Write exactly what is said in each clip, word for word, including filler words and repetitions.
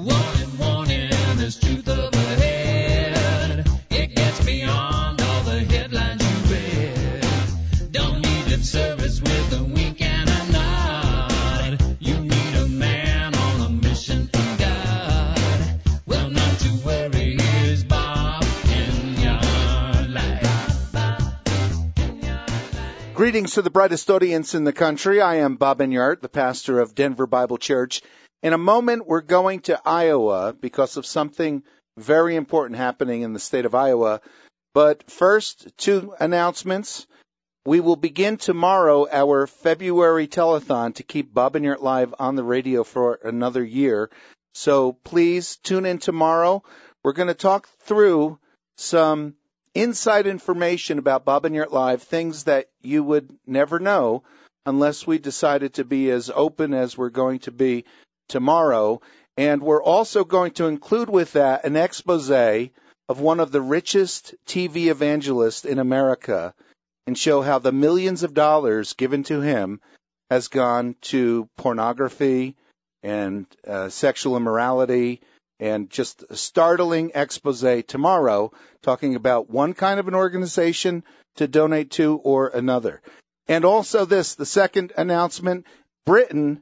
Warning, warning, there's truth up ahead. It gets beyond all the headlines you read. Don't need lip service with a wink and a nod. You need a man on a mission from God. Well, not to worry, here's Bob in your life. Greetings to the brightest audience in the country. I am Bob Enyart, the pastor of Denver Bible Church. In a moment, we're going to Iowa because of something very important happening in the state of Iowa. But first, two announcements. We will begin tomorrow our February telethon to keep Bob Enyart Live on the radio for another year. So please tune in tomorrow. We're going to talk through some inside information about Bob Enyart Live, things that you would never know unless we decided to be as open as we're going to be tomorrow. And we're also going to include with that an expose of one of the richest T V evangelists in America and show how the millions of dollars given to him has gone to pornography and uh, sexual immorality, and just a startling expose tomorrow talking about one kind of an organization to donate to or another. And also this, the second announcement, Britain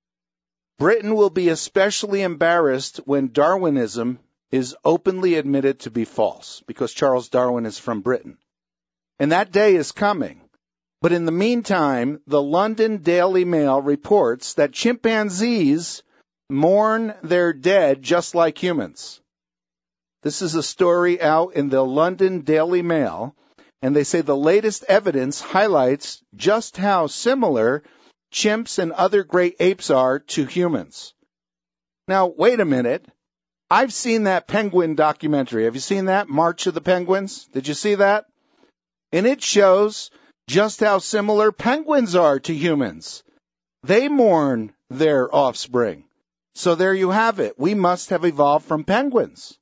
Britain will be especially embarrassed when Darwinism is openly admitted to be false, because Charles Darwin is from Britain. And that day is coming. But in the meantime, the London Daily Mail reports that chimpanzees mourn their dead just like humans. This is a story out in the London Daily Mail, and they say the latest evidence highlights just how similar chimps and other great apes are to humans. Now, wait a minute. I've seen that penguin documentary. Have you seen that? March of the Penguins? Did you see that? And it shows just how similar penguins are to humans. They mourn their offspring. So there you have it. We must have evolved from penguins.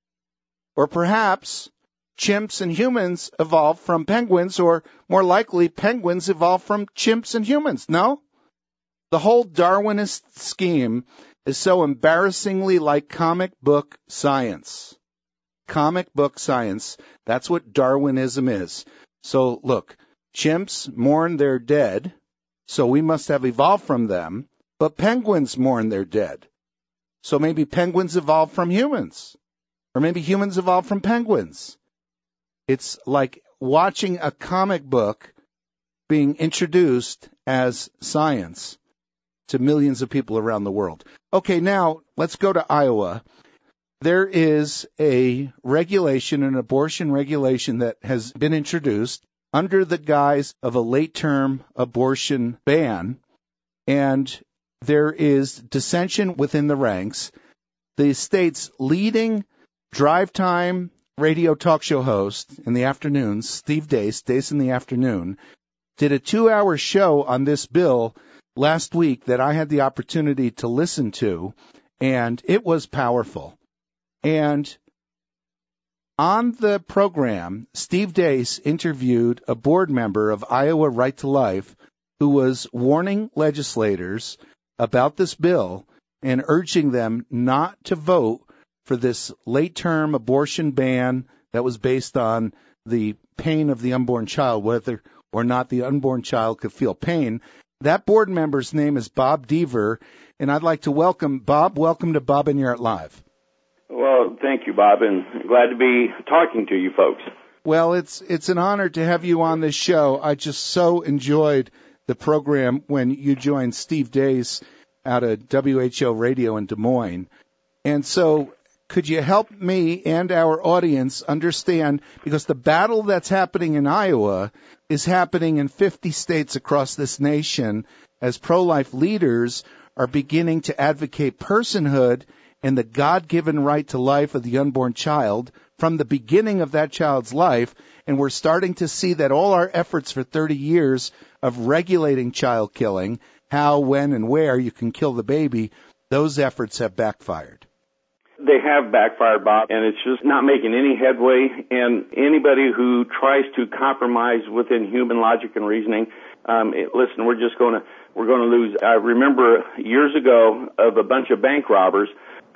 Or perhaps chimps and humans evolved from penguins, or more likely penguins evolved from chimps and humans. No? The whole Darwinist scheme is so embarrassingly like comic book science. Comic book science. That's what Darwinism is. So look, chimps mourn their dead, so we must have evolved from them, but penguins mourn their dead. So maybe penguins evolved from humans, or maybe humans evolved from penguins. It's like watching a comic book being introduced as science to millions of people around the world. Okay, now let's go to Iowa. There is a regulation, an abortion regulation that has been introduced under the guise of a late-term abortion ban, and there is dissension within the ranks. The state's leading drive-time radio talk show host in the afternoons, Steve Deace, Deace in the Afternoon, did a two-hour show on this bill last week that I had the opportunity to listen to, and it was powerful. And on the program, Steve Deace interviewed a board member of Iowa Right to Life who was warning legislators about this bill and urging them not to vote for this late-term abortion ban that was based on the pain of the unborn child, whether or not the unborn child could feel pain. That board member's name is Bob Deaver, and I'd like to welcome Bob. Welcome to Bob Enyart Live. Well, thank you, Bob, and glad to be talking to you folks. Well, it's it's an honor to have you on this show. I just so enjoyed the program when you joined Steve Deace out of W H O Radio in Des Moines. And so could you help me and our audience understand, because the battle that's happening in Iowa is happening in fifty states across this nation as pro-life leaders are beginning to advocate personhood and the God-given right to life of the unborn child from the beginning of that child's life. And we're starting to see that all our efforts for thirty years of regulating child killing, how, when, and where you can kill the baby, those efforts have backfired. They have backfired, Bob, and it's just not making any headway. And anybody who tries to compromise within human logic and reasoning, um, it, listen, we're just going to we're going to lose. I remember years ago of a bunch of bank robbers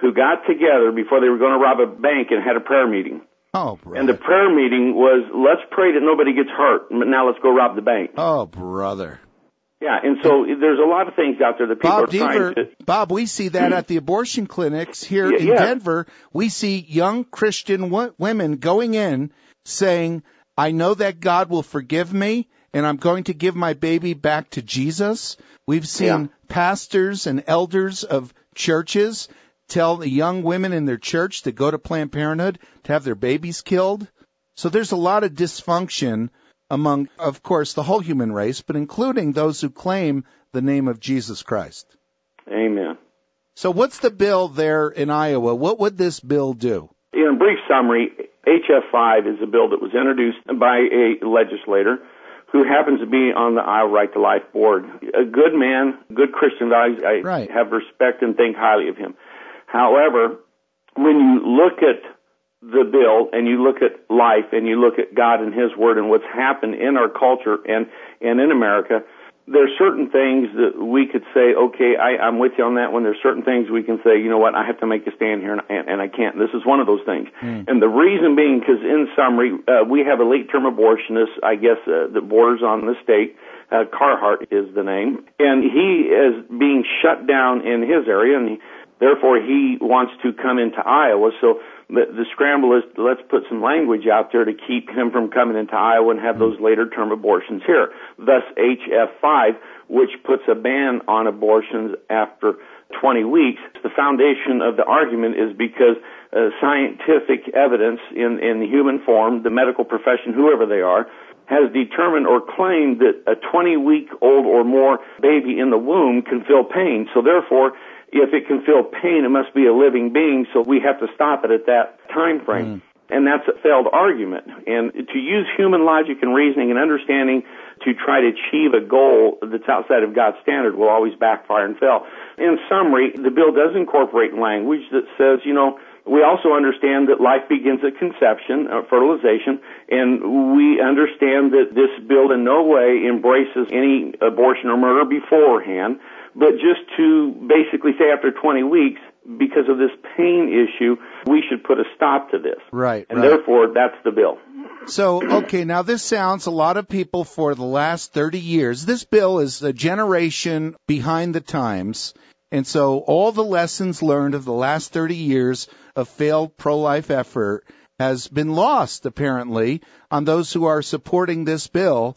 who got together before they were going to rob a bank and had a prayer meeting. Oh, brother. And the prayer meeting was, let's pray that nobody gets hurt. Now let's go rob the bank. Oh, brother. Yeah, and so there's a lot of things out there that people Bob are trying Deaver, to... Bob, we see that at the abortion clinics here Yeah, in yeah. Denver. We see young Christian w- women going in saying, I know that God will forgive me, and I'm going to give my baby back to Jesus. We've seen Yeah. pastors and elders of churches tell the young women in their church to go to Planned Parenthood to have their babies killed. So there's a lot of dysfunction among, of course, the whole human race, but including those who claim the name of Jesus Christ. Amen. So what's the bill there in Iowa? What would this bill do? In a brief summary, H F five is a bill that was introduced by a legislator who happens to be on the Iowa Right to Life board. A good man, good Christian values. I Right. have respect and think highly of him. However, when you look at the bill and you look at life and you look at God and His Word and what's happened in our culture and, and in America, there are certain things that we could say, okay, I, I'm with you on that one. There's certain things we can say, you know what, I have to make a stand here, and, and, and I can't. This is one of those things. Mm. And the reason being, because in summary, uh, we have a late-term abortionist, I guess, uh, that borders on the state. Uh, Carhart is the name. And he is being shut down in his area, and he, therefore he wants to come into Iowa. So the, the scramble is, let's put some language out there to keep him from coming into Iowa and have those later-term abortions here. Thus, H F five, which puts a ban on abortions after twenty weeks. The foundation of the argument is because uh, scientific evidence in, in the human form, the medical profession, whoever they are, has determined or claimed that a twenty-week-old or more baby in the womb can feel pain. So therefore, if it can feel pain, it must be a living being, so we have to stop it at that time frame. Mm. And that's a failed argument. And to use human logic and reasoning and understanding to try to achieve a goal that's outside of God's standard will always backfire and fail. In summary, the bill does incorporate language that says, you know, we also understand that life begins at conception, uh, fertilization, and we understand that this bill in no way embraces any abortion or murder beforehand, but just to basically say after twenty weeks, because of this pain issue, we should put a stop to this. Right. And right. therefore, that's the bill. So, okay, now this sounds a lot of people for the last thirty years. This bill is a generation behind the times. And so all the lessons learned of the last thirty years of failed pro-life effort has been lost, apparently, on those who are supporting this bill.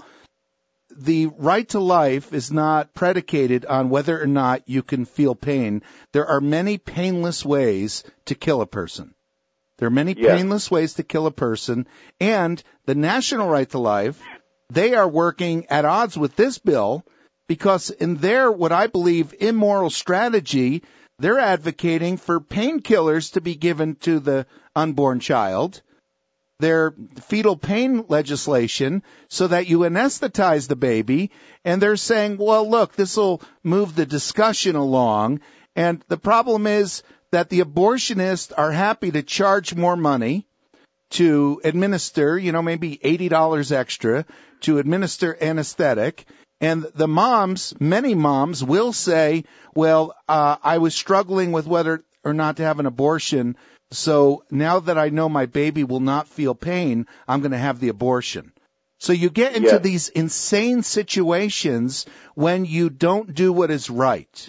The right to life is not predicated on whether or not you can feel pain. There are many painless ways to kill a person. There are many yes. painless ways to kill a person. And the National Right to Life, they are working at odds with this bill because in their, what I believe, immoral strategy, they're advocating for painkillers to be given to the unborn child. Their fetal pain legislation so that you anesthetize the baby, and they're saying, well, look, this will move the discussion along. And the problem is that the abortionists are happy to charge more money to administer, you know, maybe eighty dollars extra to administer anesthetic. And the moms, many moms will say, well, uh, I was struggling with whether or not to have an abortion. So now that I know my baby will not feel pain, I'm going to have the abortion. So you get into yes. these insane situations when you don't do what is right.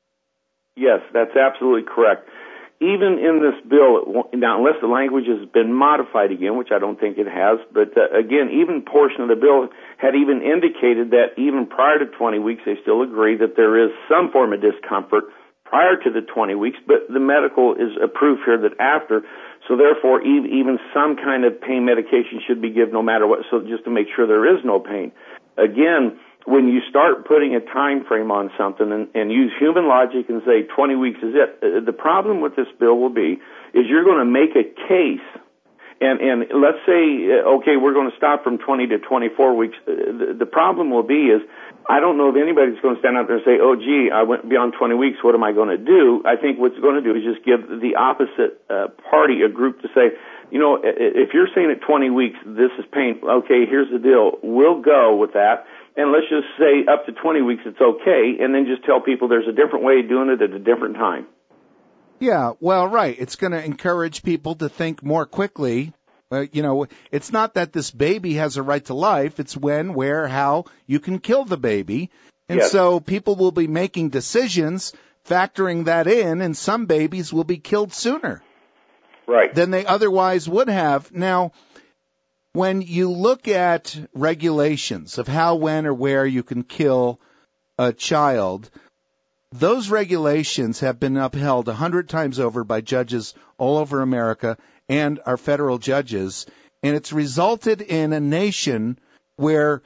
Yes, that's absolutely correct. Even in this bill, now unless the language has been modified again, which I don't think it has, but uh, again, even portion of the bill had even indicated that even prior to twenty weeks, they still agree that there is some form of discomfort prior to the twenty weeks, but the medical is a proof here that after, so therefore even some kind of pain medication should be given no matter what, so just to make sure there is no pain. Again, when you start putting a time frame on something and, and use human logic and say twenty weeks is it, the problem with this bill will be is you're going to make a case, and, and let's say, okay, we're going to stop from twenty to twenty-four weeks. The, the problem will be is I don't know if anybody's going to stand out there and say, oh, gee, I went beyond twenty weeks, what am I going to do? I think what's going to do is just give the opposite uh, party a group to say, you know, if you're saying at twenty weeks, this is pain, okay, here's the deal. We'll go with that, and let's just say up to twenty weeks it's okay, and then just tell people there's a different way of doing it at a different time. Yeah, well, right. It's going to encourage people to think more quickly. Uh, you know, it's not that this baby has a right to life. It's when, where, how you can kill the baby. And Yes. so people will be making decisions, factoring that in, and some babies will be killed sooner Right. than they otherwise would have. Now, when you look at regulations of how, when, or where you can kill a child, those regulations have been upheld a hundred times over by judges all over America and our federal judges, and it's resulted in a nation where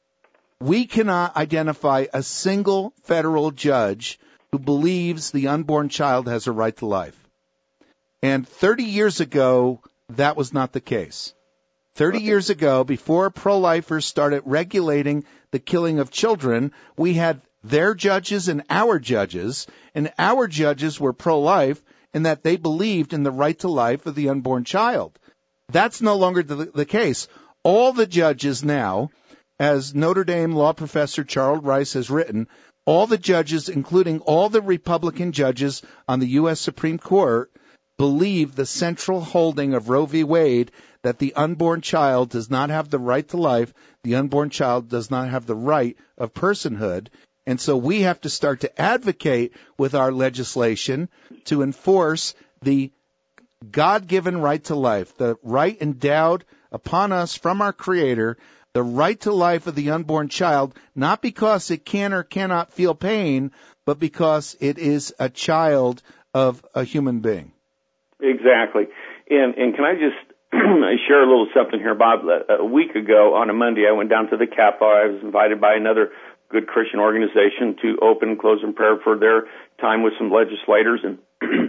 we cannot identify a single federal judge who believes the unborn child has a right to life. And thirty years ago, that was not the case. thirty years ago, before pro-lifers started regulating the killing of children, we had their judges and our judges, and our judges were pro-life in that they believed in the right to life of the unborn child. That's no longer the, the case. All the judges now, as Notre Dame law professor Charles Rice has written, all the judges, including all the Republican judges on the U S Supreme Court, believe the central holding of Roe v. Wade that the unborn child does not have the right to life, the unborn child does not have the right of personhood. And so we have to start to advocate with our legislation to enforce the God-given right to life, the right endowed upon us from our Creator, the right to life of the unborn child, not because it can or cannot feel pain, but because it is a child of a human being. Exactly. And, and can I just share a little something here, Bob? A week ago on a Monday, I went down to the Capitol. I was invited by another good Christian organization to open and close in prayer for their time with some legislators. And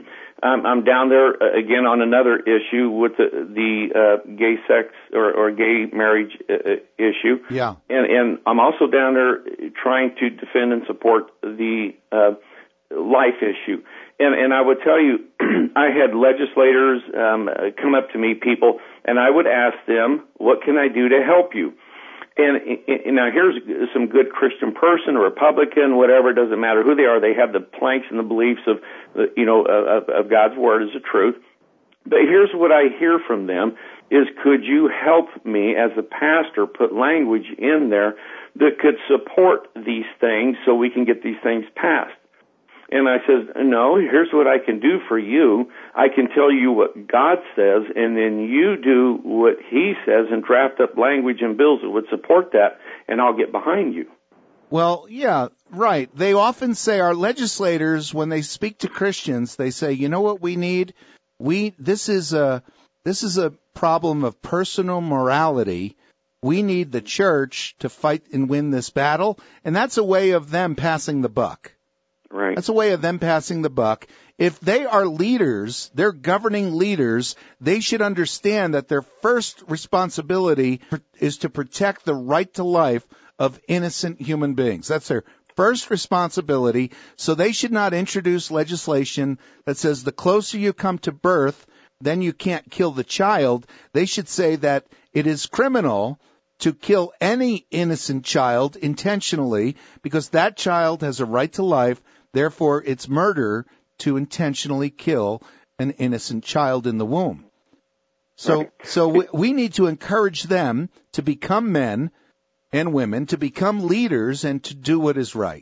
um, I'm down there uh, again on another issue with the, the uh, gay sex or, or gay marriage uh, issue. Yeah. And, and I'm also down there trying to defend and support the uh, life issue. And, and I would tell you, I had legislators um, come up to me, people, and I would ask them, what can I do to help you? And, and now here's some good Christian person, a Republican, whatever, it doesn't matter who they are. They have the planks and the beliefs of, you know, of, of God's Word as the truth. But here's what I hear from them is, could you help me as a pastor put language in there that could support these things so we can get these things passed? And I said, no, here's what I can do for you. I can tell you what God says, and then you do what He says and draft up language and bills that would support that, and I'll get behind you. Well, yeah, right. They often say, our legislators, when they speak to Christians, they say, you know what we need? We this is a this is a problem of personal morality. We need the church to fight and win this battle, and that's a way of them passing the buck. Right. That's a way of them passing the buck. If they are leaders, they're governing leaders, they should understand that their first responsibility is to protect the right to life of innocent human beings. That's their first responsibility. So they should not introduce legislation that says the closer you come to birth, then you can't kill the child. They should say that it is criminal to kill any innocent child intentionally because that child has a right to life. Therefore, it's murder to intentionally kill an innocent child in the womb. So, right. so we, we need to encourage them to become men and women, to become leaders, and to do what is right.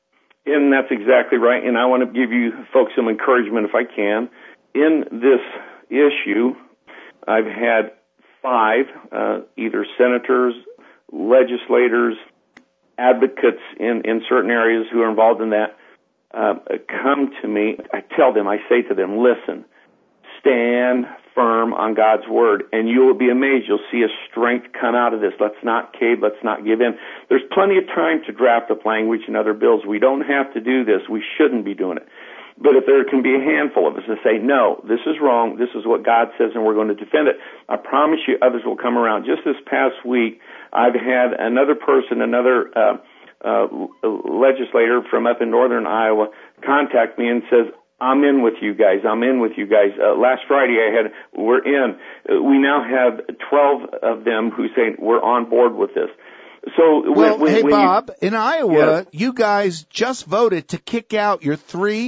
And that's exactly right. And I want to give you folks some encouragement if I can. In this issue, I've had five, uh, either senators, legislators, advocates in, in certain areas who are involved in that, uh, come to me. I tell them, I say to them, listen, stand firm on God's Word, and you will be amazed. You'll see a strength come out of this. Let's not cave. Let's not give in. There's plenty of time to draft up language and other bills. We don't have to do this. We shouldn't be doing it. But if there can be a handful of us that say, no, this is wrong, this is what God says, and we're going to defend it, I promise you others will come around. Just this past week, I've had another person, another uh, uh, legislator from up in northern Iowa contact me and says, I'm in with you guys. I'm in with you guys. Uh, last Friday I had, we're in. Uh, we now have twelve of them who say we're on board with this. So when, well, when, hey, when Bob, you, in Iowa, yeah. you guys just voted to kick out your three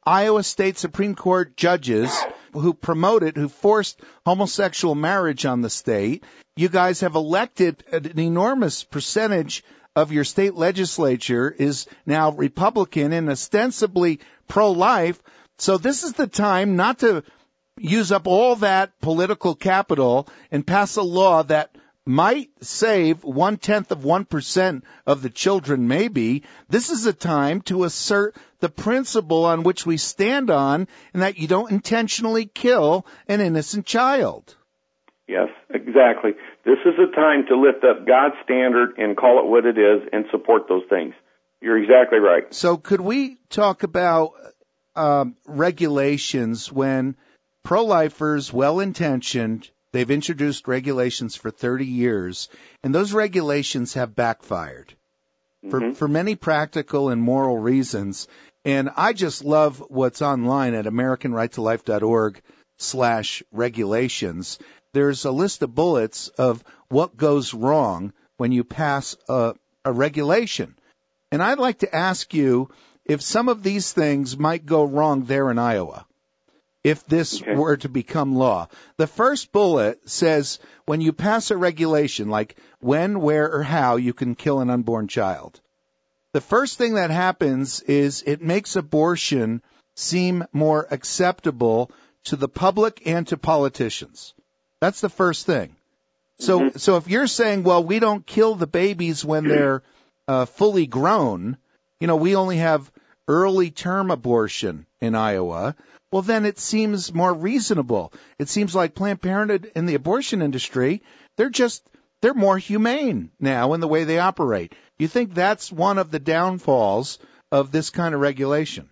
Iowa State Supreme Court judges who promoted, who forced homosexual marriage on the state. You guys have elected an enormous percentage of your state legislature is now Republican and ostensibly pro-life. So this is the time not to use up all that political capital and pass a law that might save one-tenth of one percent of the children, maybe. This is a time to assert the principle on which we stand on, and that you don't intentionally kill an innocent child. Yes, exactly. This is a time to lift up God's standard and call it what it is and support those things. You're exactly right. So could we talk about um, regulations when pro-lifers, well-intentioned, they've introduced regulations for thirty years, and those regulations have backfired for, mm-hmm. for many practical and moral reasons. And I just love what's online at American Right to Life dot org slash regulations. There's a list of bullets of what goes wrong when you pass a, a regulation. And I'd like to ask you if some of these things might go wrong there in Iowa, if this okay. were to become law. The first bullet says when you pass a regulation, like when, where, or how you can kill an unborn child, the first thing that happens is it makes abortion seem more acceptable to the public and to politicians. That's the first thing. So, mm-hmm. so if you're saying, well, we don't kill the babies when they're uh, fully grown, you know, we only have early term abortion in Iowa, well, then it seems more reasonable. It seems like Planned Parenthood and the abortion industry, they're just, they're more humane now in the way they operate. You think that's one of the downfalls of this kind of regulation?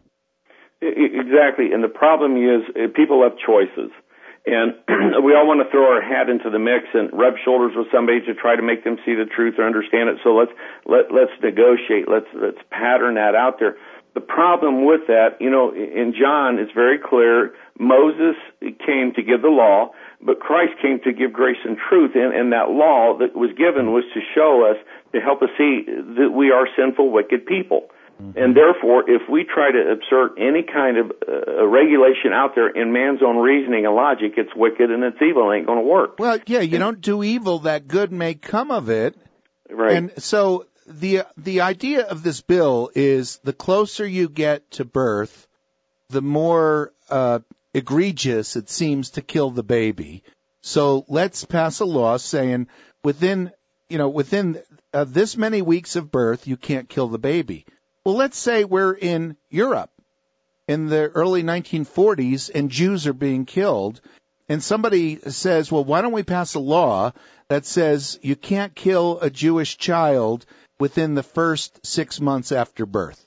Exactly. And the problem is people have choices. And we all want to throw our hat into the mix and rub shoulders with somebody to try to make them see the truth or understand it. So let's, let, let's negotiate. Let's, let's pattern that out there. The problem with that, you know, in John, it's very clear. Moses came to give the law, but Christ came to give grace and truth. And, and that law that was given was to show us, to help us see that we are sinful, wicked people. Mm-hmm. And therefore, if we try to assert any kind of uh, regulation out there in man's own reasoning and logic, it's wicked and it's evil. It ain't going to work. Well, yeah, you don't do evil that good may come of it. Right. And so the the idea of this bill is the closer you get to birth, the more uh, egregious it seems to kill the baby. So let's pass a law saying within, you know, within uh, this many weeks of birth, you can't kill the baby. Well, let's say we're in Europe in the early nineteen forties and Jews are being killed, and somebody says, well, why don't we pass a law that says you can't kill a Jewish child within the first six months after birth?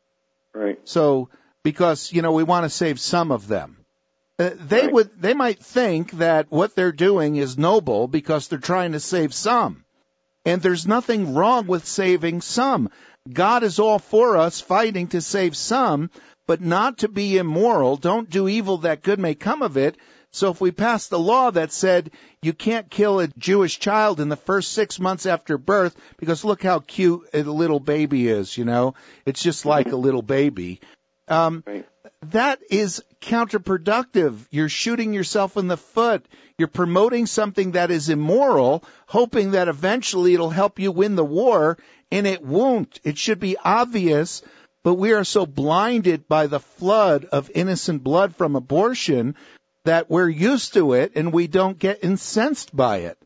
Right. So, because, you know, we want to save some of them. Uh, they right. would, they might think that what they're doing is noble because they're trying to save some. And there's nothing wrong with saving some. God is all for us fighting to save some, but not to be immoral. Don't do evil that good may come of it. So if we passed the law that said you can't kill a Jewish child in the first six months after birth, because look how cute a little baby is, you know, it's just like a little baby. Um, right. That is counterproductive. You're shooting yourself in the foot. You're promoting something that is immoral, hoping that eventually it'll help you win the war, and it won't. It should be obvious, but we are so blinded by the flood of innocent blood from abortion that we're used to it and we don't get incensed by it.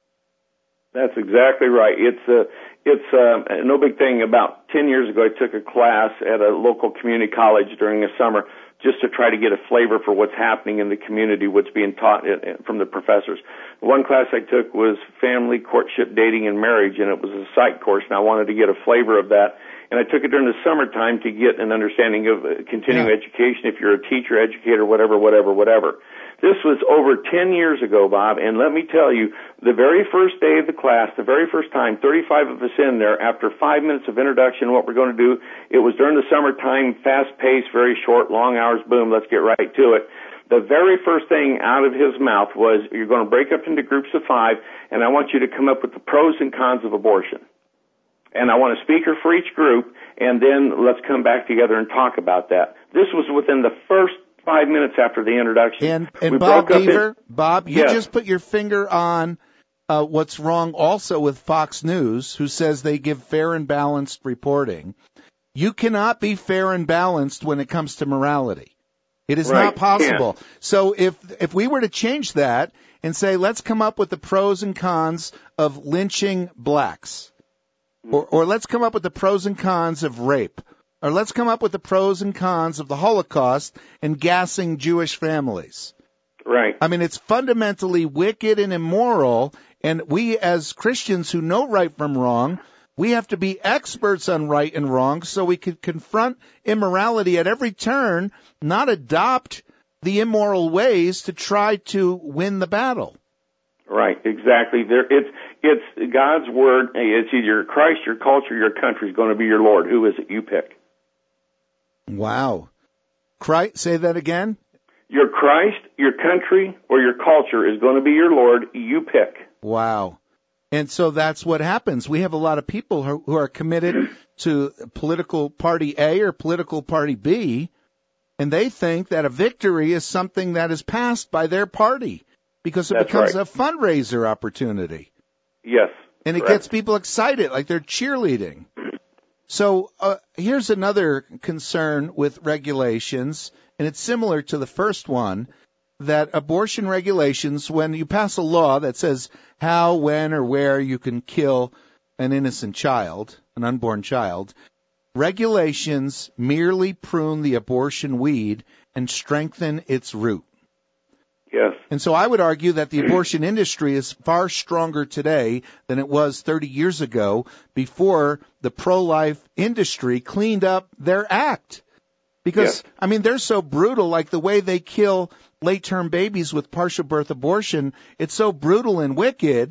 That's exactly right. It's a, it's a, no big thing. About ten years ago, I took a class at a local community college during the summer just to try to get a flavor for what's happening in the community, what's being taught from the professors. One class I took was family, courtship, dating, and marriage, and it was a psych course, and I wanted to get a flavor of that. And I took it during the summertime to get an understanding of continuing yeah. education, if you're a teacher, educator, whatever, whatever, whatever. This was over ten years ago, Bob, and let me tell you, the very first day of the class, the very first time, thirty-five of us in there, after five minutes of introduction, what we're going to do, it was during the summertime, fast-paced, very short, long hours, boom, let's get right to it. The very first thing out of his mouth was, you're going to break up into groups of five, and I want you to come up with the pros and cons of abortion. and I want a speaker for each group, and then let's come back together and talk about that. This was within the first five minutes after the introduction. And, and we Bob broke up Deaver, in, Bob, you yes. just put your finger on uh, what's wrong also with Fox News, who says they give fair and balanced reporting. You cannot be fair and balanced when it comes to morality. It is right. not possible. Yeah. So if if we were to change that and say, let's come up with the pros and cons of lynching blacks, or, or let's come up with the pros and cons of rape, or let's come up with the pros and cons of the Holocaust and gassing Jewish families. Right. I mean, it's fundamentally wicked and immoral, and we as Christians who know right from wrong, we have to be experts on right and wrong so we can confront immorality at every turn, not adopt the immoral ways to try to win the battle. Right, exactly. There, it's it's God's word. It's either your Christ, your culture, your country is going to be your Lord. Who is it? You pick. Wow. Christ, say that again? Your Christ, your country, or your culture is going to be your Lord. You pick. Wow. And so that's what happens. We have a lot of people who, who are committed to political party A or political party B, and they think that a victory is something that is passed by their party because it That's becomes right. a fundraiser opportunity. Yes. And it correct. gets people excited, like they're cheerleading. So uh, here's another concern with regulations, and it's similar to the first one, that abortion regulations, when you pass a law that says how, when, or where you can kill an innocent child, an unborn child, regulations merely prune the abortion weed and strengthen its root. Yes. And so I would argue that the abortion industry is far stronger today than it was thirty years ago before the pro-life industry cleaned up their act. Because, yes. I mean, they're so brutal, like the way they kill late-term babies with partial birth abortion. It's so brutal and wicked.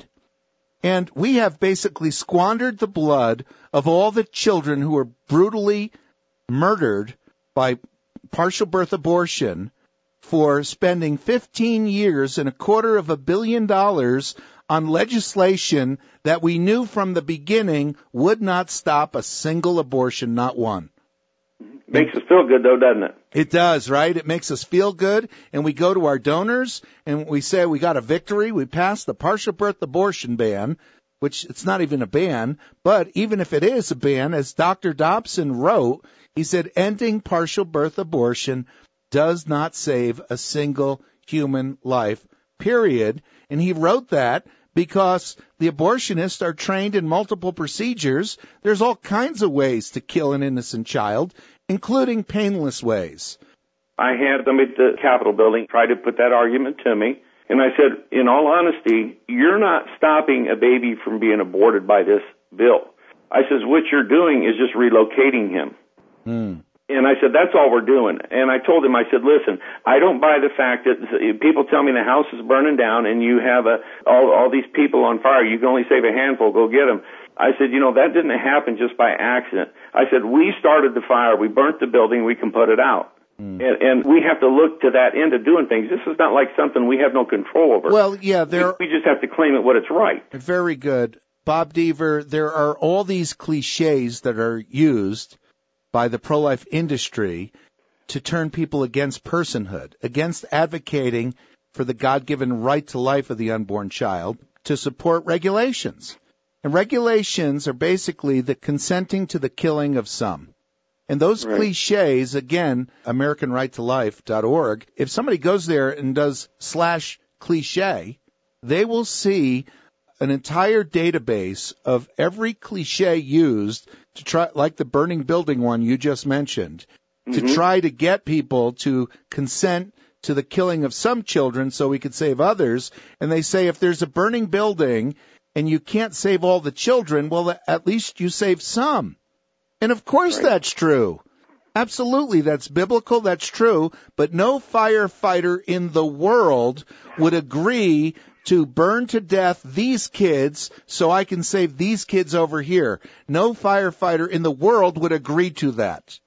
And we have basically squandered the blood of all the children who were brutally murdered by partial birth abortion for spending fifteen years and a quarter of a billion dollars on legislation that we knew from the beginning would not stop a single abortion, not one. Makes us feel good, though, doesn't it? It does, right? It makes us feel good, and we go to our donors, and we say we got a victory. We passed the partial birth abortion ban, which it's not even a ban, but even if it is a ban, as Doctor Dobson wrote, he said ending partial birth abortion does not save a single human life, period. And he wrote that because the abortionists are trained in multiple procedures. There's all kinds of ways to kill an innocent child, including painless ways. I had them at the Capitol building try to put that argument to me, and I said, in all honesty, you're not stopping a baby from being aborted by this bill. I says, what you're doing is just relocating him. Mm. And I said, that's all we're doing. And I told him, I said, listen, I don't buy the fact that people tell me the house is burning down and you have a, all, all these people on fire. You can only save a handful. Go get them. I said, you know, that didn't happen just by accident. I said, we started the fire. We burnt the building. We can put it out. Mm. And, and we have to look to that end of doing things. This is not like something we have no control over. Well, yeah, there. We, we just have to claim it what it's right. Very good. Bob Deaver, there are all these cliches that are used by the pro-life industry to turn people against personhood, against advocating for the God-given right to life of the unborn child, to support regulations. And regulations are basically the consenting to the killing of some. And those right. cliches, again, American Right to Life dot org, if somebody goes there and does slash cliche, they will see an entire database of every cliche used to try, like the burning building one you just mentioned, mm-hmm. to try to get people to consent to the killing of some children so we could save others. And they say if there's a burning building and you can't save all the children, well, at least you save some. And of course right. that's true. Absolutely, that's biblical, that's true. But no firefighter in the world would agree to burn to death these kids so I can save these kids over here. No firefighter in the world would agree to that.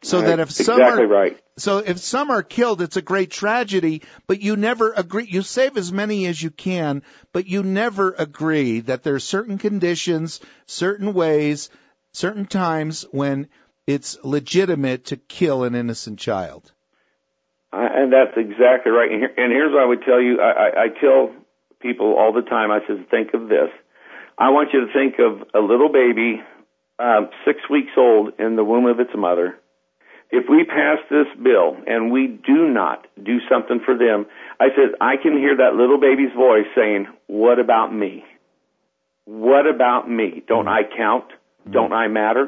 So Right. that if some exactly are, right. so if some are killed, it's a great tragedy, but you never agree. You save as many as you can, but you never agree that there are certain conditions, certain ways, certain times when it's legitimate to kill an innocent child. I, and that's exactly right. And, here, and here's what I would tell you. I, I, I tell people all the time, I said, think of this. I want you to think of a little baby, um, six weeks old in the womb of its mother. If we pass this bill and we do not do something for them, I said, I can hear that little baby's voice saying, what about me? What about me? Don't I count? Don't I matter?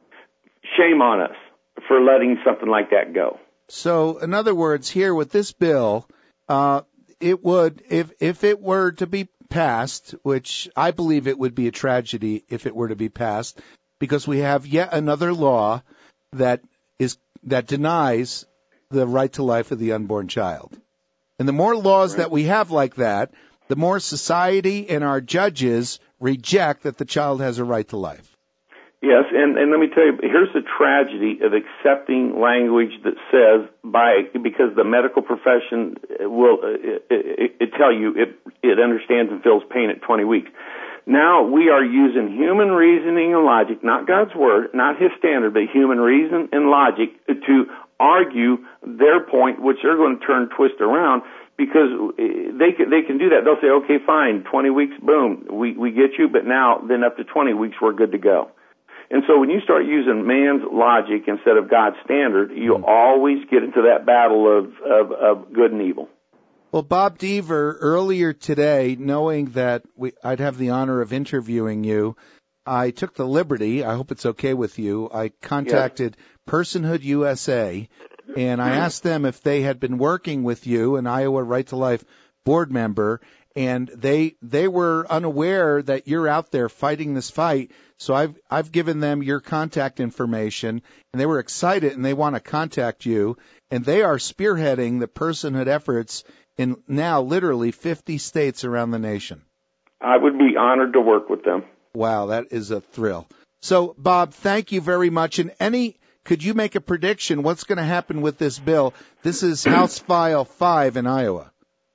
Shame on us for letting something like that go. So, in other words, here with this bill, uh, it would, if if it were to be passed, which I believe it would be a tragedy if it were to be passed, because we have yet another law that is that denies the right to life of the unborn child. And the more laws Right. that we have like that, the more society and our judges reject that the child has a right to life. Yes, and, and let me tell you, here's the tragedy of accepting language that says, by because the medical profession will it, it, it tell you it, it understands and feels pain at twenty weeks. Now we are using human reasoning and logic, not God's word, not his standard, but human reason and logic to argue their point, which they're going to turn, twist around, because they can, they can do that. They'll say, okay, fine, twenty weeks, boom, we, we get you, but now, then up to twenty weeks, we're good to go. And so when you start using man's logic instead of God's standard, you mm. always get into that battle of, of, of good and evil. Well, Bob Dever, earlier today, knowing that we, I'd have the honor of interviewing you, I took the liberty, I hope it's okay with you, I contacted yes. Personhood U S A, and I asked them if they had been working with you, an Iowa Right to Life board member, and they they were unaware that you're out there fighting this fight. So I've I've given them your contact information, and they were excited, and they want to contact you. And they are spearheading the personhood efforts in now literally fifty states around the nation. I would be honored to work with them. Wow, that is a thrill. So, Bob, thank you very much. And any, could you make a prediction? What's going to happen with this bill? This is House File five in Iowa.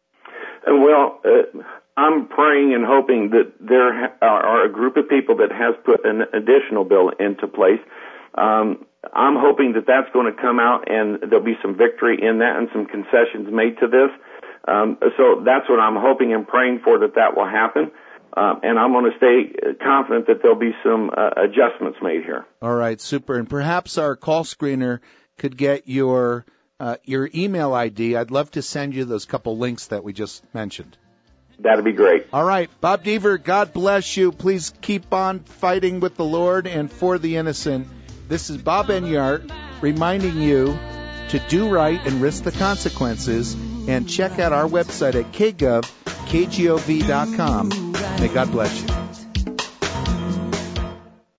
Well, uh, I'm praying and hoping that there ha- are a group of people that has put an additional bill into place. Um, I'm hoping that that's going to come out and there'll be some victory in that and some concessions made to this. Um, so that's what I'm hoping and praying for, that that will happen. Um, and I'm going to stay confident that there'll be some uh, adjustments made here. All right, super. And perhaps our call screener could get your uh, your email I D. I'd love to send you those couple links that we just mentioned. That'd be great. All right, Bob Dever, God bless you. Please keep on fighting with the Lord and for the innocent. This is Bob Enyart reminding you to do right and risk the consequences, and check out our website at k gov k gov dot com. May God bless you.